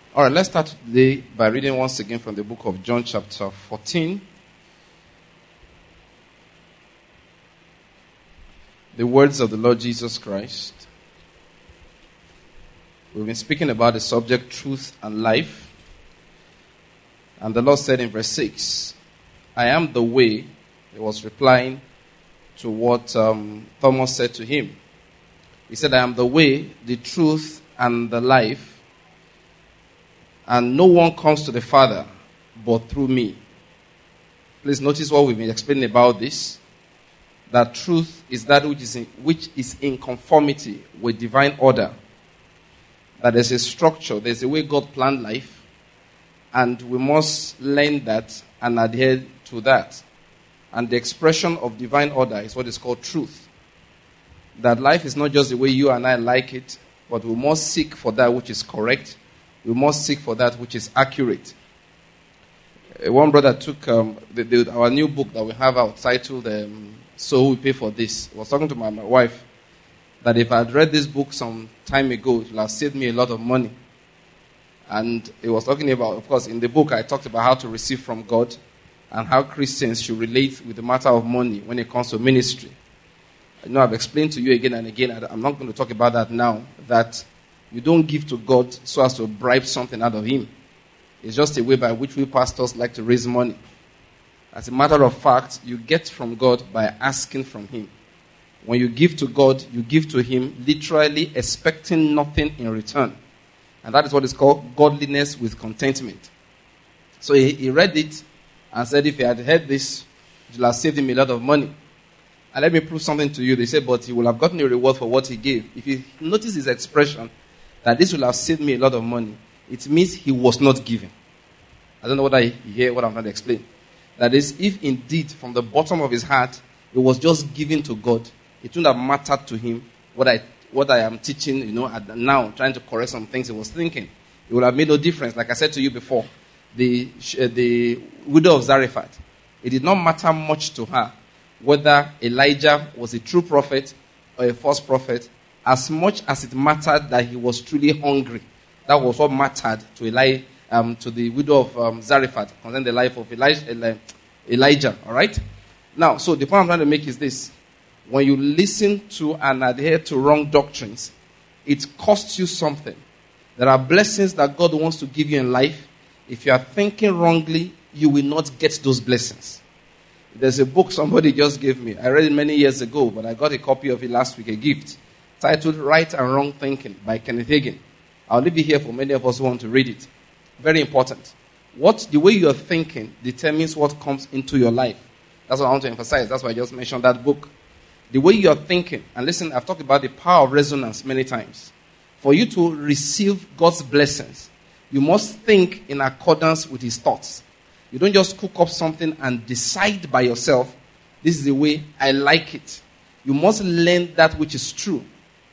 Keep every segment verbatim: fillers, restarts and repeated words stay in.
All right, let's start today by reading once again from the book of John chapter fourteen. The words of the Lord Jesus Christ. We've been speaking about the subject truth and life. And the Lord said in verse six, I am the way. He was replying to what um, Thomas said to him. He said, I am the way, the truth, and the life. And no one comes to the Father but through me. Please notice what we've been explaining about this. That truth is that which is in, which is in conformity with divine order. That there's a structure, there's a way God planned life. And we must learn that and adhere to that. And the expression of divine order is what is called truth. That life is not just the way you and I like it, but we must seek for that which is correct. We must seek for that which is accurate. Uh, one brother took um, the, the, our new book that we have out, titled um, So We Pay for This. I was talking to my, my wife that if I had read this book some time ago, it would have saved me a lot of money. And it was talking about, of course, in the book I talked about how to receive from God and how Christians should relate with the matter of money when it comes to ministry. I know I've explained to you again and again, I'm not going to talk about that now, that you don't give to God so as to bribe something out of Him. It's just a way by which we pastors like to raise money. As a matter of fact, you get from God by asking from Him. When you give to God, you give to Him literally expecting nothing in return. And that is what is called godliness with contentment. So he, he read it and said if he had heard this, it would have saved him a lot of money. And let me prove something to you. They said, but he will have gotten a reward for what he gave. If you notice his expression, that this will have saved me a lot of money, it means he was not giving. I don't know whether you hear what I'm trying to explain. That is, if indeed from the bottom of his heart, it was just giving to God, it wouldn't have mattered to him what I what I am teaching, you know, now, trying to correct some things he was thinking. It would have made no difference. Like I said to you before, the, uh, the widow of Zarephath, it did not matter much to her whether Elijah was a true prophet or a false prophet, as much as it mattered that he was truly hungry. That was what mattered to Eli, um, to the widow of um, Zarephath, concerning the life of Elijah, Elijah. All right? Now, so the point I'm trying to make is this. When you listen to and adhere to wrong doctrines, it costs you something. There are blessings that God wants to give you in life. If you are thinking wrongly, you will not get those blessings. There's a book somebody just gave me. I read it many years ago, but I got a copy of it last week, a gift, titled Right and Wrong Thinking by Kenneth Hagin. I'll leave it here for many of us who want to read it. Very important. What the way you're thinking determines what comes into your life. That's what I want to emphasize. That's why I just mentioned that book. The way you're thinking, and listen, I've talked about the power of resonance many times. For you to receive God's blessings, you must think in accordance with His thoughts. You don't just cook up something and decide by yourself, this is the way I like it. You must learn that which is true.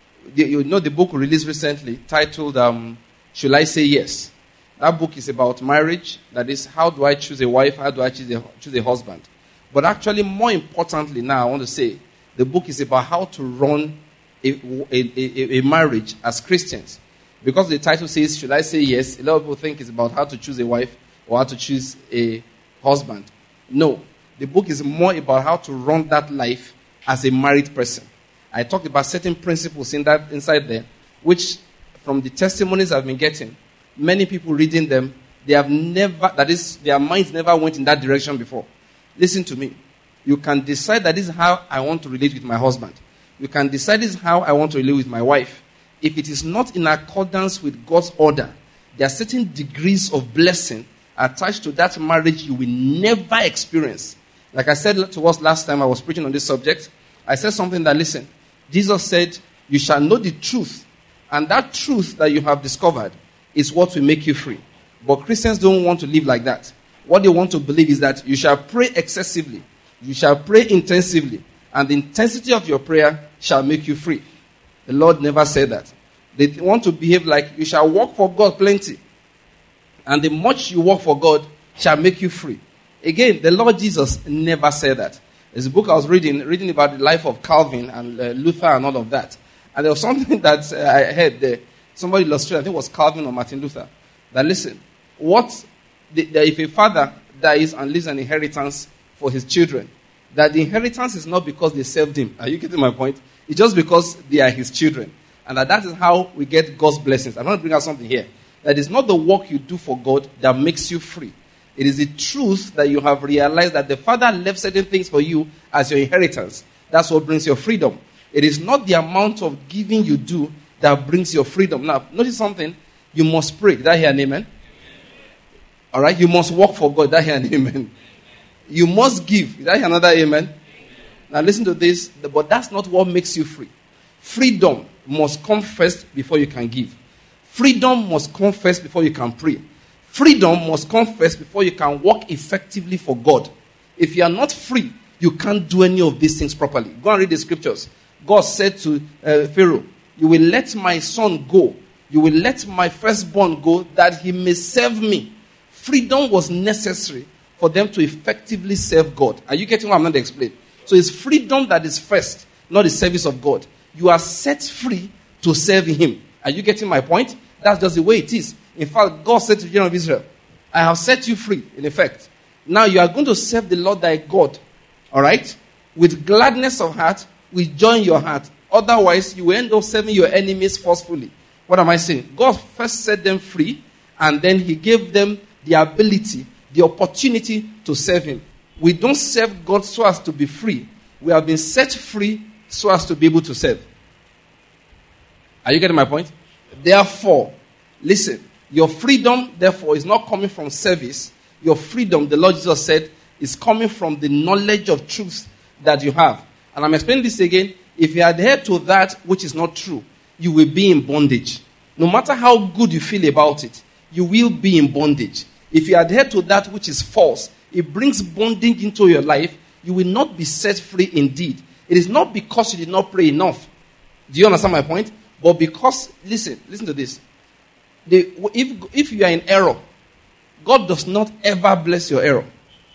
You know the book released recently titled, um, Should I Say Yes? That book is about marriage. That is, how do I choose a wife? How do I choose a, choose a husband? But actually, more importantly now, I want to say, the book is about how to run a, a, a, a marriage as Christians. Because the title says, Should I Say Yes? A lot of people think it's about how to choose a wife or how to choose a husband. No. The book is more about how to run that life as a married person. I talked about certain principles in that inside there, which from the testimonies I've been getting, many people reading them, they have never, that is, their minds never went in that direction before. Listen to me. You can decide that this is how I want to relate with my husband. You can decide this is how I want to relate with my wife. If it is not in accordance with God's order, there are certain degrees of blessing attached to that marriage you will never experience. Like I said to us last time I was preaching on this subject, I said something that, listen, Jesus said, you shall know the truth, and that truth that you have discovered is what will make you free. But Christians don't want to live like that. What they want to believe is that you shall pray excessively, you shall pray intensively, and the intensity of your prayer shall make you free. The Lord never said that. They want to behave like you shall work for God plenty, and the much you work for God shall make you free. Again, the Lord Jesus never said that. There's a book I was reading, reading about the life of Calvin and uh, Luther and all of that. And there was something that uh, I heard there. Somebody illustrated, I think it was Calvin or Martin Luther. That listen, what the, the, if a father dies and leaves an inheritance for his children, that the inheritance is not because they served him. Are you getting my point? It's just because they are his children. And that, that is how we get God's blessings. I want to bring out something here. That it's not the work you do for God that makes you free. It is the truth that you have realized that the Father left certain things for you as your inheritance. That's what brings your freedom. It is not the amount of giving you do that brings your freedom. Now, notice something. You must pray. Did I hear an amen? All right? You must work for God. Did I hear an amen? You must give. Did I hear another amen? Now, listen to this. But that's not what makes you free. Freedom must come first before you can give. Freedom must come first before you can pray. Freedom must come first before you can work effectively for God. If you are not free, you can't do any of these things properly. Go and read the scriptures. God said to uh, Pharaoh, you will let my son go. You will let my firstborn go that he may serve me. Freedom was necessary for them to effectively serve God. Are you getting what I'm going to explain? So it's freedom that is first, not the service of God. You are set free to serve him. Are you getting my point? That's just the way it is. In fact, God said to the children of Israel, I have set you free, in effect. Now you are going to serve the Lord thy God. All right? With gladness of heart, with joy in your heart. Otherwise, you will end up serving your enemies forcefully. What am I saying? God first set them free, and then he gave them the ability, the opportunity to serve him. We don't serve God so as to be free. We have been set free so as to be able to serve. Are you getting my point? Therefore, listen, your freedom, therefore, is not coming from service. Your freedom, the Lord Jesus said, is coming from the knowledge of truth that you have. And I'm explaining this again. If you adhere to that which is not true, you will be in bondage. No matter how good you feel about it, you will be in bondage. If you adhere to that which is false, it brings bondage into your life. You will not be set free indeed. It is not because you did not pray enough. Do you understand my point? But because, listen, listen to this. The, if, if you are in error, God does not ever bless your error.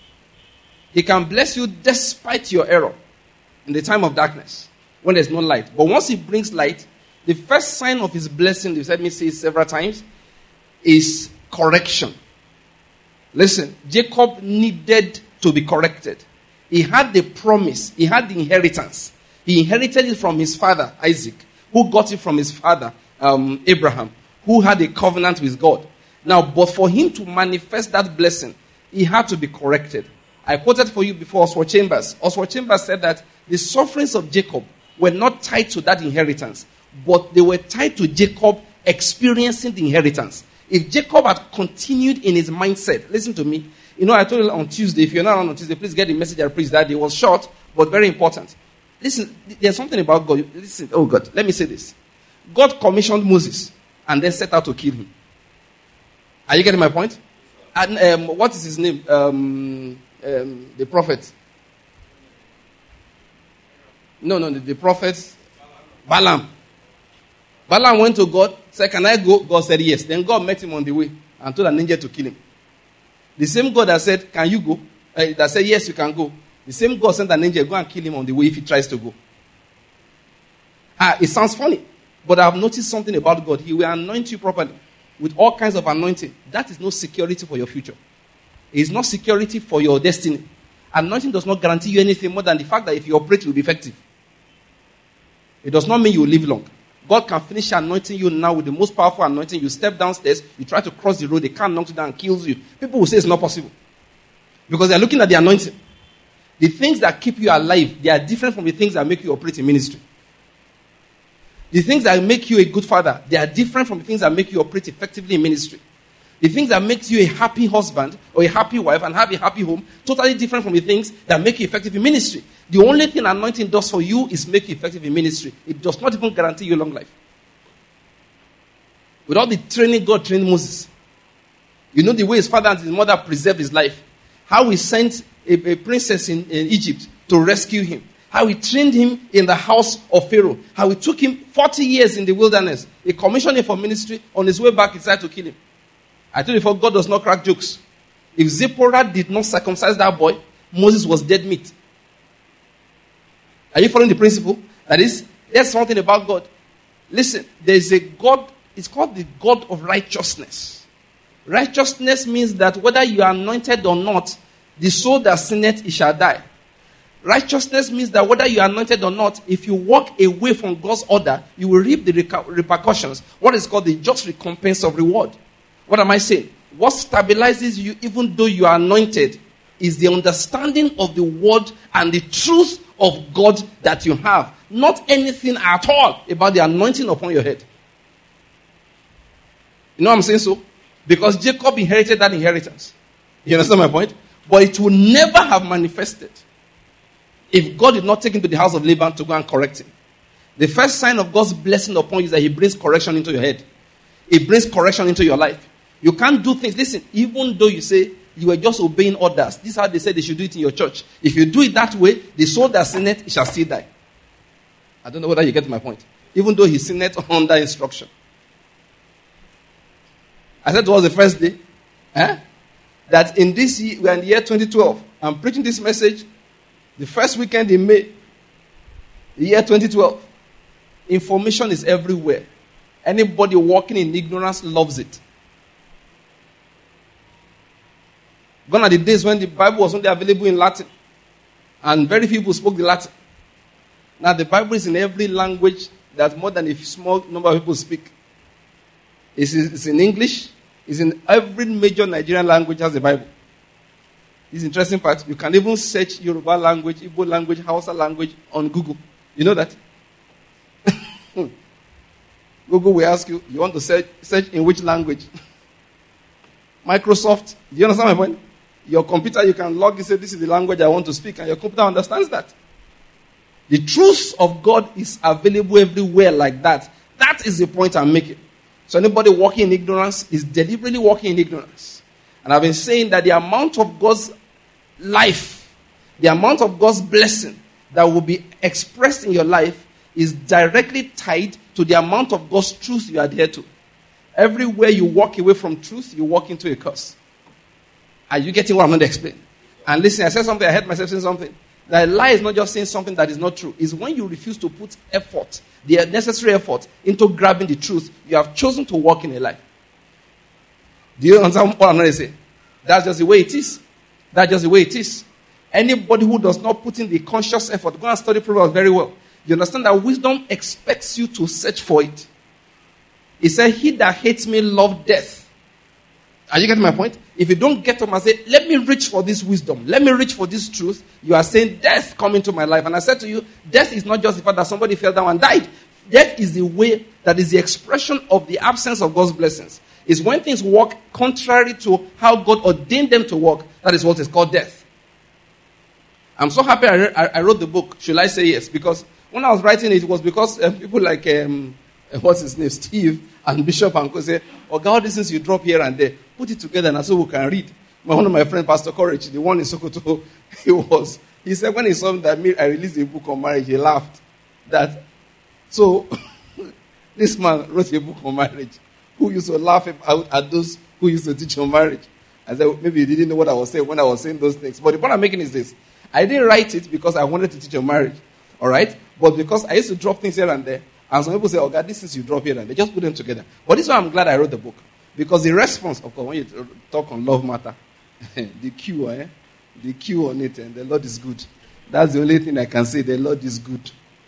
He can bless you despite your error in the time of darkness, when there's no light. But once he brings light, the first sign of his blessing, you've heard me say it several times, is correction. Listen, Jacob needed to be corrected. He had the promise. He had the inheritance. He inherited it from his father, Isaac, who got it from his father, um, Abraham, who had a covenant with God. Now, but for him to manifest that blessing, he had to be corrected. I quoted for you before Oswald Chambers. Oswald Chambers said that the sufferings of Jacob were not tied to that inheritance, but they were tied to Jacob experiencing the inheritance. If Jacob had continued in his mindset, listen to me. You know, I told you on Tuesday, if you're not on Tuesday, please get the message I preached that day. It was short, but very important. Listen, there's something about God. Listen, oh God, let me say this. God commissioned Moses and then set out to kill him. Are you getting my point? And um, what is his name? Um, um, the prophet. No, no, the, the prophet. Balaam. Balaam went to God, said, can I go? God said yes. Then God met him on the way and told an angel to kill him. The same God that said, can you go? Uh, that said, yes, you can go. The same God sent an angel, go and kill him on the way if he tries to go. Ah, it sounds funny, but I've noticed something about God. He will anoint you properly with all kinds of anointing. That is no security for your future. It is not security for your destiny. Anointing does not guarantee you anything more than the fact that if you operate, you will be effective. It does not mean you will live long. God can finish anointing you now with the most powerful anointing. You step downstairs, you try to cross the road, they can't knock you down and kills you. People will say it's not possible. Because they're looking at the anointing. The things that keep you alive, they are different from the things that make you operate in ministry. The things that make you a good father, they are different from the things that make you operate effectively in ministry. The things that make you a happy husband or a happy wife and have a happy home, totally different from the things that make you effective in ministry. The only thing anointing does for you is make you effective in ministry. It does not even guarantee you long life. Without the training God trained Moses, you know the way his father and his mother preserved his life. How he sent a, a princess in, in Egypt to rescue him. How he trained him in the house of Pharaoh. How it took him forty years in the wilderness. He commissioned him for ministry. On his way back, he decided to kill him. I told you before, God does not crack jokes. If Zipporah did not circumcise that boy, Moses was dead meat. Are you following the principle? That is, there's something about God. Listen, there is a God, it's called the God of righteousness. Righteousness means that whether you are anointed or not, the soul that sinneth, it shall die. Righteousness means that whether you are anointed or not, if you walk away from God's order, you will reap the reca- repercussions. What is called the just recompense of reward. What am I saying? What stabilizes you even though you are anointed is the understanding of the word and the truth of God that you have. Not anything at all about the anointing upon your head. You know what I'm saying so? Because Jacob inherited that inheritance. You understand my point? But it will never have manifested if God did not take him to the house of Laban to go and correct him. The first sign of God's blessing upon you is that he brings correction into your head. He brings correction into your life. You can't do things. Listen, even though you say you were just obeying orders, this is how they say they should do it in your church. If you do it that way, the soul that sinneth, it shall still die. I don't know whether you get my point. Even though he sinned under instruction. I said it was the first day. Eh? That in this year, we are in the year twenty twelve. I'm preaching this message the first weekend in May. The year twenty twelve. Information is everywhere. Anybody walking in ignorance loves it. Gone are the days when the Bible was only available in Latin. And very few people spoke the Latin. Now the Bible is in every language that more than a small number of people speak. It's, it's in English. It's in every major Nigerian language has the Bible. This interesting part. You can even search Yoruba language, Igbo language, Hausa language on Google. You know that? Google will ask you, you want to search, search in which language? Microsoft. Do you understand my point? Your computer, you can log and say, this is the language I want to speak, and your computer understands that. The truth of God is available everywhere like that. That is the point I'm making. So anybody walking in ignorance is deliberately walking in ignorance. And I've been saying that the amount of God's life, the amount of God's blessing that will be expressed in your life is directly tied to the amount of God's truth you adhere to. Everywhere you walk away from truth, you walk into a curse. Are you getting what I'm going to explain? And listen, I said something, I heard myself saying something. That a lie is not just saying something that is not true. It's when you refuse to put effort, the necessary effort, into grabbing the truth, you have chosen to walk in a lie. Do you understand what I'm going to say? That's just the way it is. That's just the way it is. Anybody who does not put in the conscious effort, go and study Proverbs very well. You understand that wisdom expects you to search for it. He said, he that hates me love death. Are you getting my point? If you don't get up and say, let me reach for this wisdom, let me reach for this truth, you are saying death come into my life. And I said to you, death is not just the fact that somebody fell down and died. Death is the way, that is the expression of the absence of God's blessings. It's when things work contrary to how God ordained them to work. That is what is called death. I'm so happy I, re- I wrote the book, Should I Say Yes? Because when I was writing it, it was because uh, people like, um, what's his name, Steve and Bishop and Co say, oh God, these things you drop here and there, put it together and so we can read. One of my friends, Pastor Courage, the one in Sokoto, he was, he said when he saw that I released a book on marriage, he laughed. That, so, this man wrote a book on marriage. Who used to laugh out at those who used to teach on marriage? I said, maybe you didn't know what I was saying when I was saying those things. But the point I'm making is this. I didn't write it because I wanted to teach on marriage. All right? But because I used to drop things here and there. And some people say, oh God, this is you drop here and there. Just put them together. But this is why I'm glad I wrote the book. Because the response, of course, when you talk on love matter, the Q, eh? The Q on it, and the Lord is good. That's the only thing I can say. The Lord is good.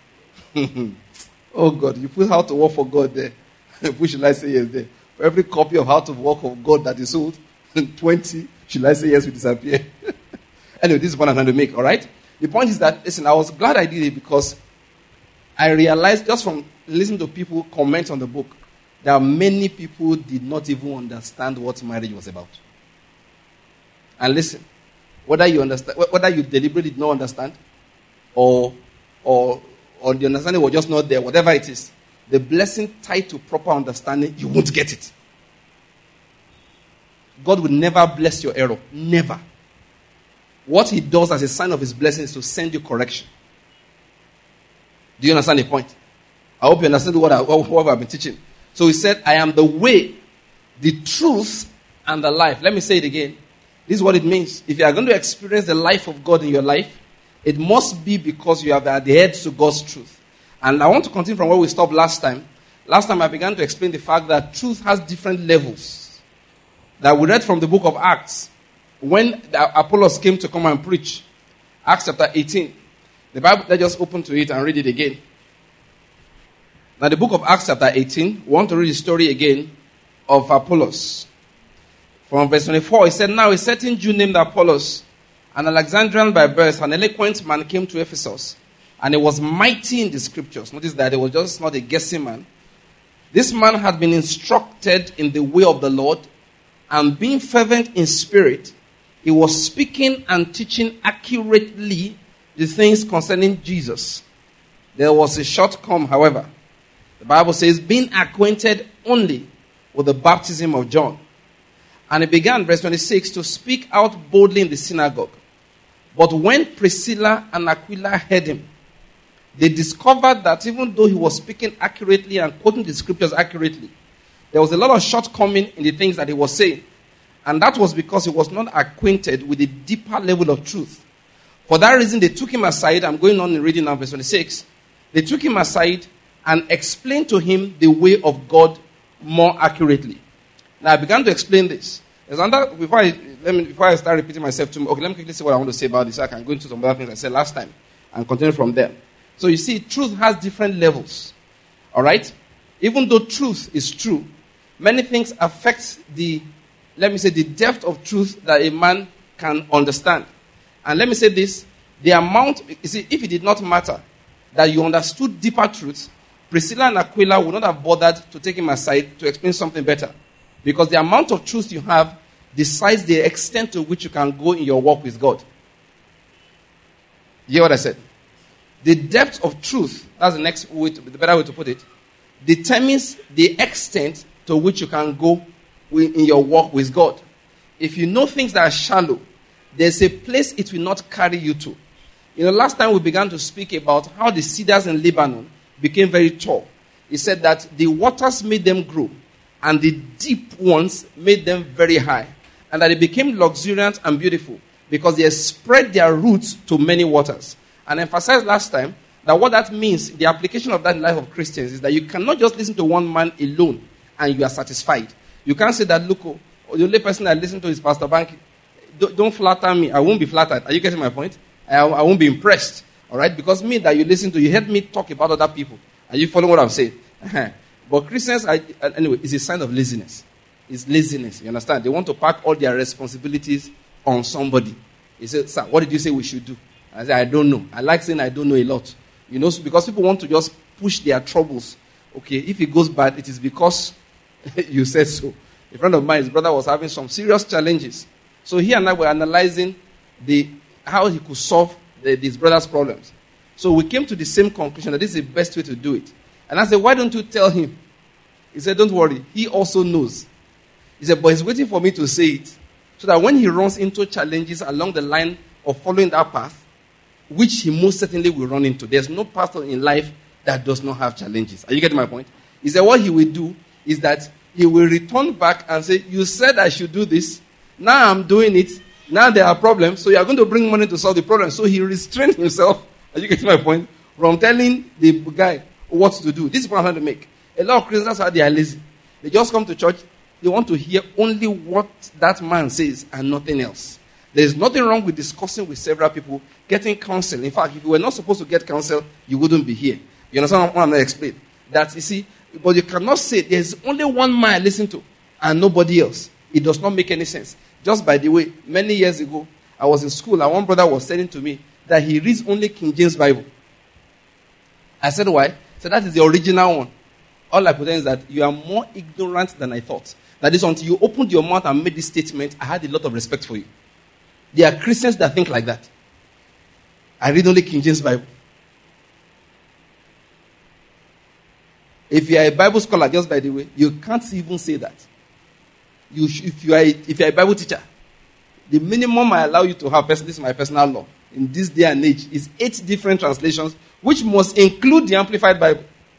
Oh God, you put how to work for God there. Who should I say yes there? For every copy of how to work for God that is sold, twenty, should I say yes will disappear. Anyway, this is what I'm trying to make, all right? The point is that, listen, I was glad I did it because I realized just from listening to people comment on the book that many people did not even understand what marriage was about. And listen, whether you understand, whether you deliberately did not understand, or or or the understanding was just not there, whatever it is, the blessing tied to proper understanding, you won't get it. God will never bless your error. Never. What he does as a sign of his blessing is to send you correction. Do you understand the point? I hope you understand what, I, what I've been teaching. So he said, I am the way, the truth, and the life. Let me say it again. This is what it means. If you are going to experience the life of God in your life, it must be because you have adhered to God's truth. And I want to continue from where we stopped last time. Last time I began to explain the fact that truth has different levels that we read from the book of Acts when the Apollos came to come and preach. Acts chapter eighteen. The Bible, let's just open to it and read it again. Now, the book of Acts chapter eighteen, we want to read the story again of Apollos. From verse twenty-four, it said, Now a certain Jew named Apollos, an Alexandrian by birth, an eloquent man, came to Ephesus, and he was mighty in the scriptures. Notice that he was just not a guessing man. This man had been instructed in the way of the Lord, and being fervent in spirit, he was speaking and teaching accurately the things concerning Jesus. There was a shortcoming, however. The Bible says, being acquainted only with the baptism of John. And he began, verse twenty-six, to speak out boldly in the synagogue. But when Priscilla and Aquila heard him, they discovered that even though he was speaking accurately and quoting the scriptures accurately, there was a lot of shortcoming in the things that he was saying. And that was because he was not acquainted with the deeper level of truth. For that reason, they took him aside. I'm going on and reading now verse twenty-six. They took him aside and explained to him the way of God more accurately. Now, I began to explain this. There's another, before, I, let me, before I start repeating myself too much, okay, let me quickly say what I want to say about this. I can go into some other things I said last time and continue from there. So you see, truth has different levels. All right? Even though truth is true, many things affect the, let me say, the depth of truth that a man can understand. And let me say this, the amount, you see, if it did not matter that you understood deeper truths, Priscilla and Aquila would not have bothered to take him aside to explain something better. Because the amount of truth you have decides the extent to which you can go in your walk with God. You hear what I said? The depth of truth, that's the next way, to, the better way to put it, determines the extent to which you can go in your walk with God. If you know things that are shallow, there's a place it will not carry you to. You know, last time we began to speak about how the cedars in Lebanon became very tall. He said that the waters made them grow, and the deep ones made them very high, and that they became luxuriant and beautiful because they spread their roots to many waters. And emphasized last time that what that means, the application of that in the life of Christians, is that you cannot just listen to one man alone and you are satisfied. You can't say that, look, oh, the only person I listen to is Pastor Banky. Don't flatter me. I won't be flattered. Are you getting my point? I, I won't be impressed. All right? Because me that you listen to, you heard me talk about other people. Are you following what I'm saying? But Christians, are, anyway, it's a sign of laziness. It's laziness. You understand? They want to pack all their responsibilities on somebody. He said, sir, what did you say we should do? I said, I don't know. I like saying I don't know a lot. You know, because people want to just push their troubles. Okay, if it goes bad, it is because you said so. A friend of mine, his brother was having some serious challenges. So he and I were analyzing the how he could solve the, his brother's problems. So we came to the same conclusion that this is the best way to do it. And I said, why don't you tell him? He said, don't worry. He also knows. He said, but he's waiting for me to say it. So that when he runs into challenges along the line of following that path, which he most certainly will run into. There's no pastor in life that does not have challenges. Are you getting my point? He said what he will do is that he will return back and say, you said I should do this. Now I'm doing it. Now there are problems. So you are going to bring money to solve the problem. So he restrained himself, are you getting my point, from telling the guy what to do. This is what I'm trying to make. A lot of Christians, that's how they are lazy. They just come to church. They want to hear only what that man says and nothing else. There's nothing wrong with discussing with several people, getting counsel. In fact, if you were not supposed to get counsel, you wouldn't be here. You understand what I'm going to explain? That, you see, but you cannot say there's only one man I listen to and nobody else. It does not make any sense. Just by the way, many years ago, I was in school and one brother was telling to me that he reads only King James Bible. I said, why? So that is the original one. All I put in is that you are more ignorant than I thought. That is, until you opened your mouth and made this statement, I had a lot of respect for you. There are Christians that think like that. I read only King James Bible. If you are a Bible scholar, just by the way, you can't even say that. You sh- if you are a, if you are a Bible teacher, the minimum I allow you to have, this is my personal law, in this day and age, is eight different translations, which must include the Amplified Bible.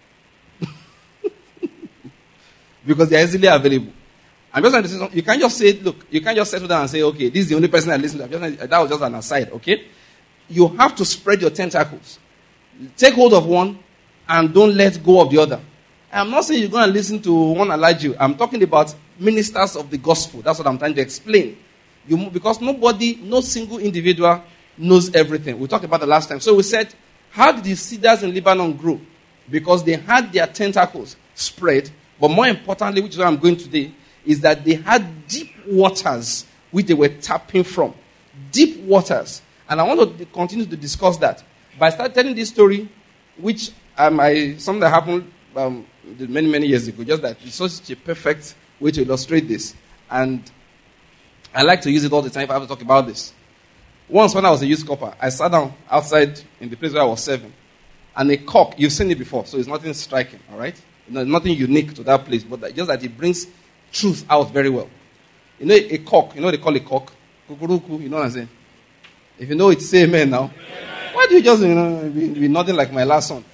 Because they are easily available. I'm just trying to say something. You can't just say, look, you can't just settle down and say, okay, this is the only person I listen to. Just, that was just an aside, okay? You have to spread your tentacles. Take hold of one and don't let go of the other. I'm not saying you're going to listen to one Elijah. I'm talking about ministers of the gospel. That's what I'm trying to explain. You, because nobody, no single individual knows everything. We talked about the last time. So we said, how did the cedars in Lebanon grow? Because they had their tentacles spread. But more importantly, which is where I'm going today, is that they had deep waters which they were tapping from. Deep waters. And I want to continue to discuss that. But I started telling this story, which um, I, something that happened um, many, many years ago. Just that it's such a perfect way to illustrate this. And I like to use it all the time if I have to talk about this. Once when I was a youth corper, I sat down outside in the place where I was serving. And a cock, you've seen it before, so it's nothing striking, all right? You know, nothing unique to that place, but that, just that it brings truth out very well. You know a cock, you know what they call a cock? Kukuruku, you know what I'm saying? If you know it, say amen now. Amen. Why do you just, you know, be, be nothing like my last son?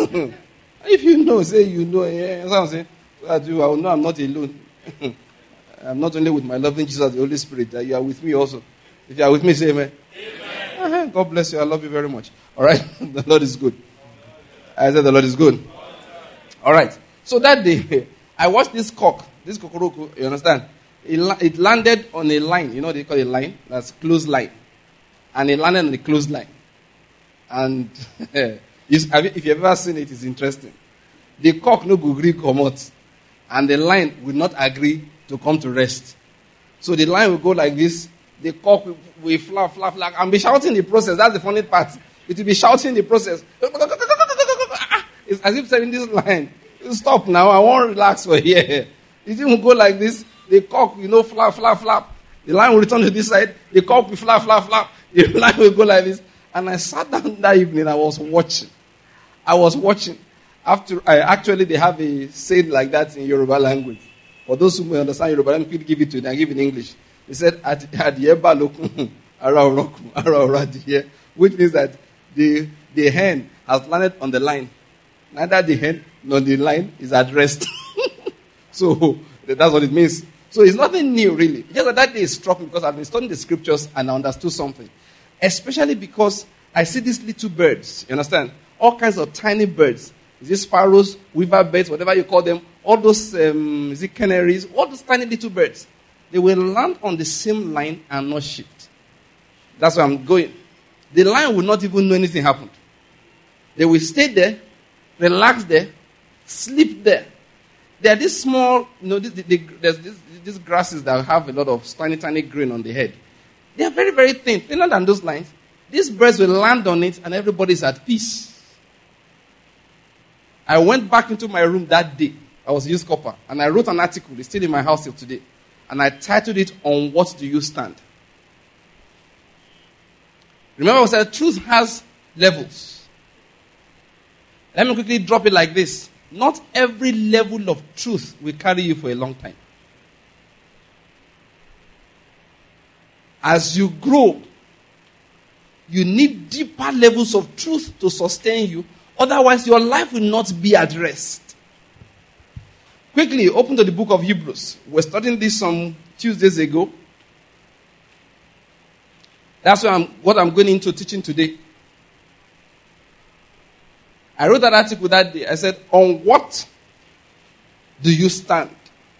If you know, say you know, yeah, that's what I'm saying. So I do, I will know I'm not alone. I'm not only with my loving Jesus, the Holy Spirit, that you are with me also. If you are with me, say amen. Amen. Uh-huh. God bless you. I love you very much. All right? The Lord is good. I said the Lord is good. All right. So that day, I watched this cock, this kokoroko, you understand? It, it landed on a line. You know what they call a line? That's closed line. And it landed on the closed line. And if you've ever seen it, it's interesting. The cock no go agree come out. And the line will not agree to come to rest. So the line will go like this. The cock will, will flap, flap, flap, and be shouting in the process. That's the funny part. It will be shouting in the process. It's as if saying this line, stop now, I won't relax for here. It will go like this. The cock, you know, flap, flap, flap. The line will return to this side. The cock will flap, flap, flap. The line will go like this. And I sat down that evening, I was watching. I was watching. After I, Actually, they have a saying like that in Yoruba language. For those who may understand Yoruba language, you give it to them. I give it in English. They said, Adiyeba loku, ara oroku, ara oradiye, which means that the, the hen has landed on the line. Neither the hen nor the line is at rest. So that's what it means. So it's nothing new, really. Just that, that day struck me because I've been studying the scriptures and I understood something. Especially because I see these little birds, you understand? All kinds of tiny birds. Is it sparrows, weaver birds, whatever you call them? All those, um, is it canaries? All those tiny little birds. They will land on the same line and not shift. That's where I'm going. The line will not even know anything happened. They will stay there, relax there, sleep there. There are these small, you know, the, the, the, there's this, these grasses that have a lot of tiny, tiny grain on the head. They are very, very thin, thinner than those lines. These birds will land on it and everybody's at peace. I went back into my room that day. I was a youth corper. And I wrote an article. It's still in my house till today. And I titled it, On What Do You Stand? Remember I said truth has levels. Let me quickly drop it like this. Not every level of truth will carry you for a long time. As you grow, you need deeper levels of truth to sustain you. Otherwise, your life will not be at rest. Quickly, open to the book of Hebrews. We're studying this some Tuesdays ago. That's what I'm, what I'm going into teaching today. I wrote that article that day. I said, on what do you stand?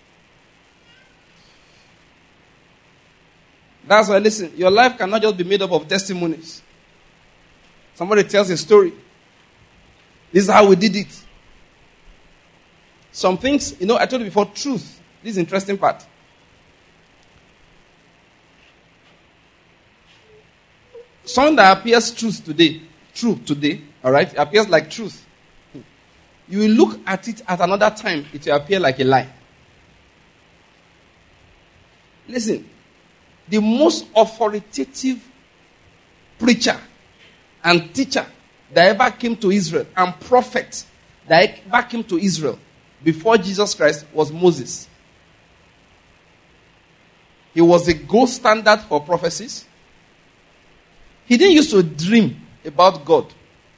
That's why, listen, your life cannot just be made up of testimonies. Somebody tells a story. This is how we did it. Some things, you know, I told you before, truth. This is the interesting part. Something that appears truth today, true today, all right, it appears like truth. You will look at it at another time, it will appear like a lie. Listen, the most authoritative preacher and teacher that ever came to Israel and prophet that ever came to Israel before Jesus Christ was Moses. He was a gold standard for prophecies. He didn't used to dream about God.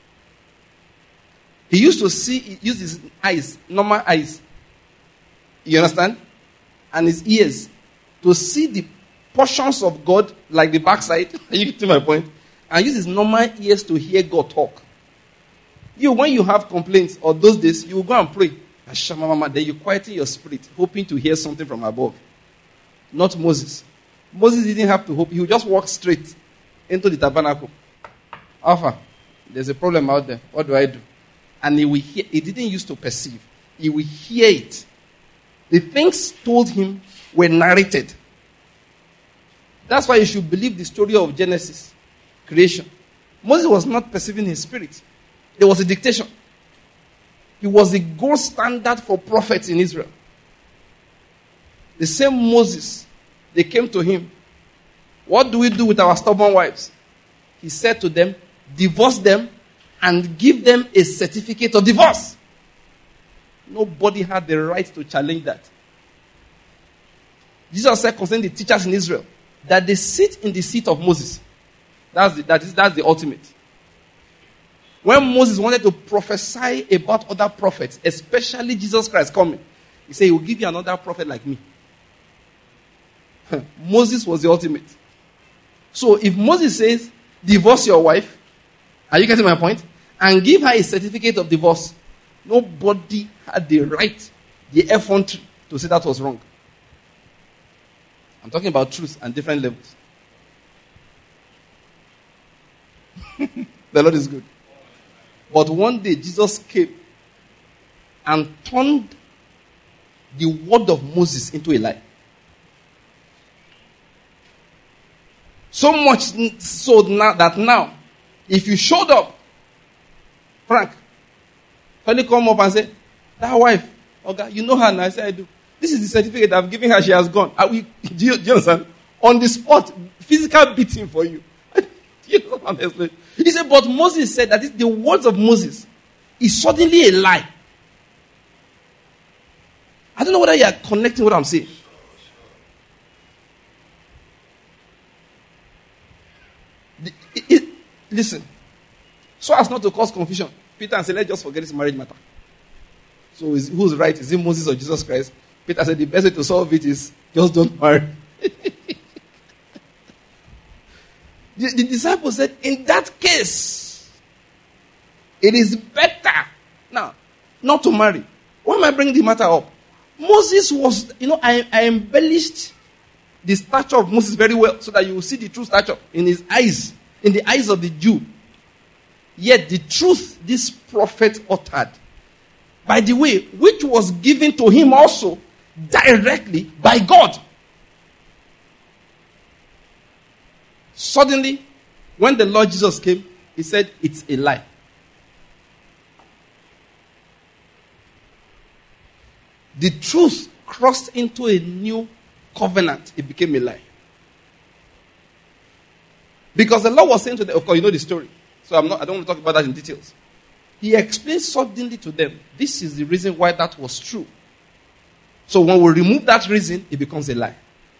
He used to see, he used his eyes, normal eyes. You understand? And his ears to see the portions of God like the backside. You get to my point? And use his normal ears to hear God talk. You, when you have complaints or those days, you will go and pray. Hashamamama, then you quieten your spirit, hoping to hear something from above. Not Moses. Moses didn't have to hope. He would just walk straight into the tabernacle. Alpha, there's a problem out there. What do I do? And he will hear. He didn't used to perceive. He will hear it. The things told him were narrated. That's why you should believe the story of Genesis, creation. Moses was not perceiving his spirit. There was a dictation. He was the gold standard for prophets in Israel. The same Moses, they came to him. What do we do with our stubborn wives? He said to them, divorce them and give them a certificate of divorce. Nobody had the right to challenge that. Jesus said concerning the teachers in Israel that they sit in the seat of Moses. That's the, that is, that's the ultimate. When Moses wanted to prophesy about other prophets, especially Jesus Christ coming, he said, he will give you another prophet like me. Moses was the ultimate. So if Moses says, divorce your wife, are you getting my point? And give her a certificate of divorce, nobody had the right, the effrontery to say that was wrong. I'm talking about truth and different levels. The Lord is good. But one day Jesus came and turned the word of Moses into a lie. So much so now that now, if you showed up, Frank, can you come up and say, that wife, okay, you know her now? I said, I do. This is the certificate I'm giving her. She has gone. Are we, do, you, do you understand? On the spot, physical beating for you. You know, honestly. He said, but Moses said that the words of Moses is suddenly a lie. I don't know whether you are connecting what I'm saying. The, it, it, listen. So as not to cause confusion, Peter said, let's just forget this marriage matter. So is, who's right? Is it Moses or Jesus Christ? Peter said the best way to solve it is just don't marry. the, the disciples said, in that case, it is better now not to marry. Why am I bringing the matter up? Moses was, you know, I, I embellished the stature of Moses very well so that you will see the true stature in his eyes, in the eyes of the Jew. Yet the truth this prophet uttered, by the way, which was given to him also directly by God. Suddenly, when the Lord Jesus came, he said, it's a lie. The truth crossed into a new covenant. It became a lie. Because the Lord was saying to them, of course, you know the story. So I'm not, I don't want to talk about that in details. He explained suddenly to them, this is the reason why that was true. So when we remove that reason, it becomes a lie.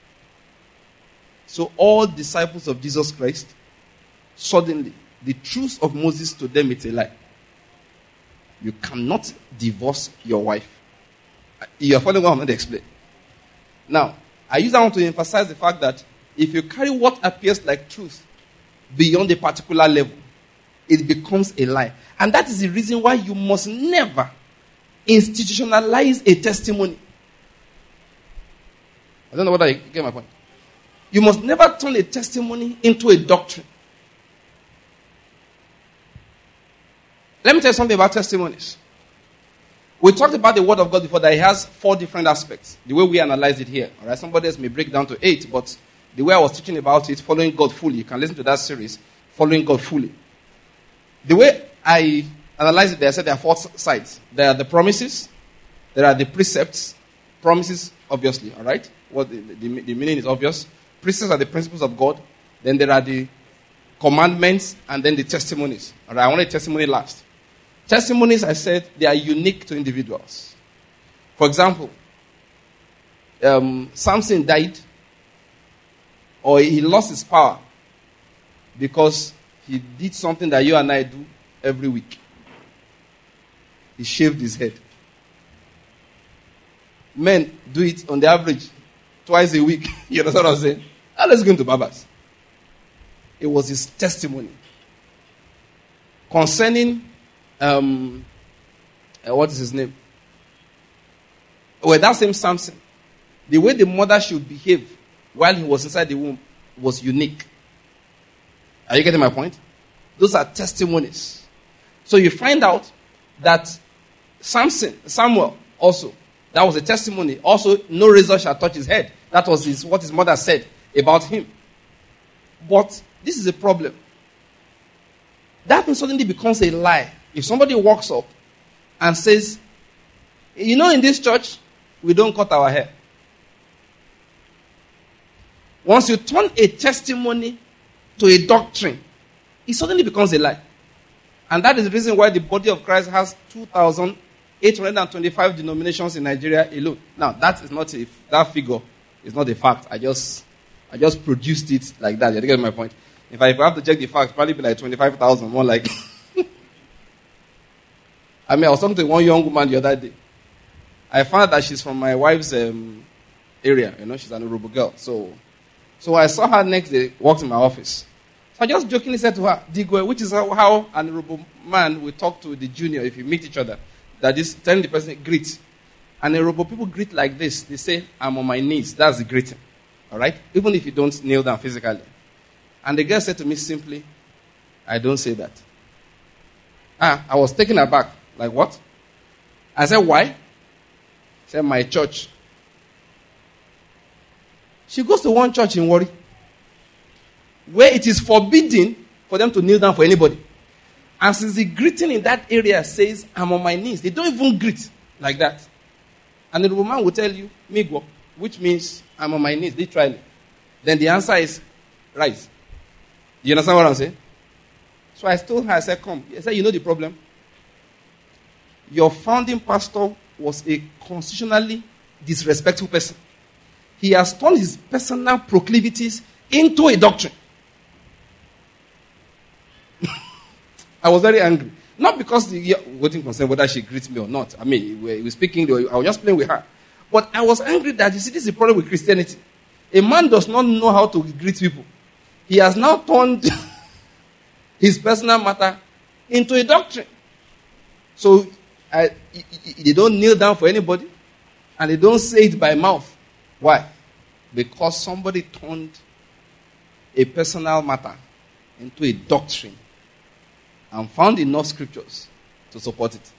So all disciples of Jesus Christ, suddenly, the truth of Moses to them, it's a lie. You cannot divorce your wife. You are following what I'm going to explain. Now, I use that one to emphasize the fact that if you carry what appears like truth beyond a particular level, it becomes a lie. And that is the reason why you must never institutionalize a testimony. I don't know whether you get my point. You must never turn a testimony into a doctrine. Let me tell you something about testimonies. We talked about the Word of God before, that it has four different aspects. The way we analyze it here. All right? Somebody else may break down to eight, but the way I was teaching about it, following God fully, you can listen to that series, Following God Fully. The way I analyze it, there, I said there are four sides. There are the promises, there are the precepts. Promises, obviously, all right? What the, the, the meaning is obvious. Precepts are the principles of God. Then there are the commandments, and then the testimonies. All right, I want a testimony last. Testimonies, I said, they are unique to individuals. For example, um, Samson died, or he lost his power because he did something that you and I do every week. He shaved his head. Men do it on the average twice a week. You understand what I'm saying? Now let's go into barbers. It was his testimony concerning um, uh, what is his name? Well, that same Samson, the way the mother should behave while he was inside the womb was unique. Are you getting my point? Those are testimonies. So you find out that Samson, Samuel also, that was a testimony. Also, no razor shall touch his head. That was his, what his mother said about him. But this is a problem. That thing suddenly becomes a lie. If somebody walks up and says, you know, in this church, we don't cut our hair. Once you turn a testimony to a doctrine, it suddenly becomes a lie. And that is the reason why the body of Christ has two thousand eight hundred twenty-five denominations in Nigeria alone. Now, that is not a, that figure is not a fact. I just I just produced it like that. You get my point? If I, if I have to check the facts, probably be like twenty-five thousand, more like. I mean, I was talking to one young woman the other day. I found that she's from my wife's um, area. You know, she's an Urubu girl. So, so I saw her next day, walked in my office. So I just jokingly said to her, Digwe, which is how, how an Urubu man will talk to the junior if you meet each other. That is telling the person, greet. And Urubu people greet like this. They say, I'm on my knees. That's the greeting. All right? Even if you don't kneel down physically. And the girl said to me simply, I don't say that. Ah, I was taken aback. Like what? I said, why? She said, my church. She goes to one church in Warri, where it is forbidden for them to kneel down for anybody. And since the greeting in that area says, I'm on my knees, they don't even greet like that. And the woman will tell you, Migwo, which means I'm on my knees, literally. Then the answer is, rise. Do you understand what I'm saying? So I told her, I said, come. I said, you know the problem? Your founding pastor was a constitutionally disrespectful person. He has turned his personal proclivities into a doctrine. I was very angry. Not because the voting concern whether she greets me or not. I mean, we were speaking, I was just playing with her. But I was angry that, you see, this is the problem with Christianity. A man does not know how to greet people. He has now turned his personal matter into a doctrine. So, I, they don't kneel down for anybody, and they don't say it by mouth. Why? Because somebody turned a personal matter into a doctrine and found enough scriptures to support it.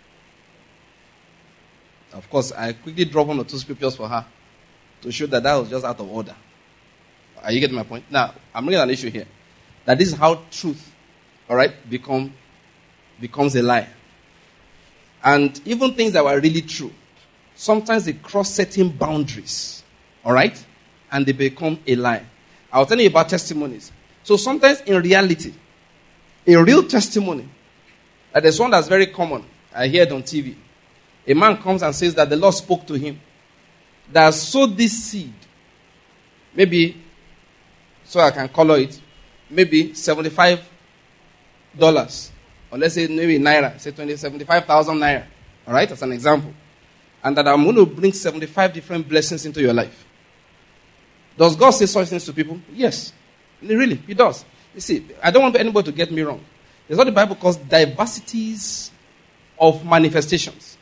Of course, I quickly dropped one or two scriptures for her to show that that was just out of order. Are you getting my point? Now, I'm bringing an issue here. That this is how truth, all right, become, becomes a lie. And even things that were really true, sometimes they cross certain boundaries, all right, and they become a lie. I'll tell you about testimonies. So sometimes in reality, a real testimony, that there's one that's very common. I hear it on T V. A man comes and says that the Lord spoke to him, that sowed this seed, maybe, so I can color it, maybe seventy-five dollars. Or let's say maybe naira, say twenty, seventy-five thousand naira. All right, as an example. And that I'm going to bring seventy-five different blessings into your life. Does God say such things to people? Yes. Really, He does. You see, I don't want anybody to get me wrong. There's what the Bible calls diversities of manifestations.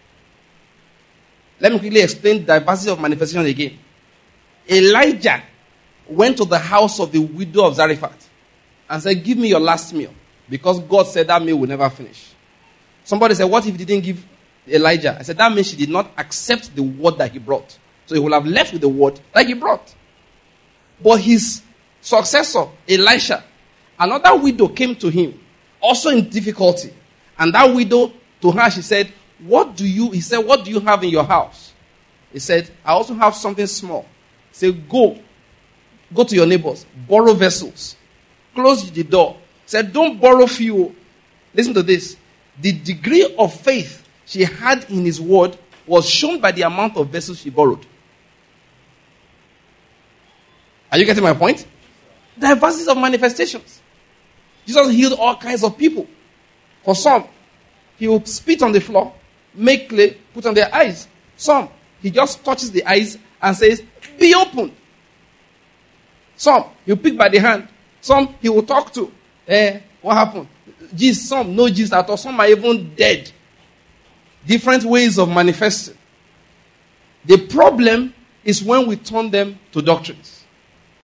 Let me quickly explain diversity of manifestation again. Elijah went to the house of the widow of Zarephath and said, give me your last meal. Because God said that meal will never finish. Somebody said, what if he didn't give Elijah? I said, that means she did not accept the word that he brought. So he would have left with the word that he brought. But his successor, Elisha, another widow came to him, also in difficulty. And that widow, to her, she said, what do you, he said, what do you have in your house? He said, I also have something small. He said, go, go to your neighbors, borrow vessels, close the door. He said, don't borrow fuel. Listen to this. The degree of faith she had in his word was shown by the amount of vessels she borrowed. Are you getting my point? Diversities of manifestations. Jesus healed all kinds of people. For some, he will spit on the floor, make clay, put on their eyes. Some, he just touches the eyes and says, be open. Some, he'll pick by the hand. Some, he will talk to. Eh, what happened? Jesus, some, no Jesus at all. Some are even dead. Different ways of manifesting. The problem is when we turn them to doctrines.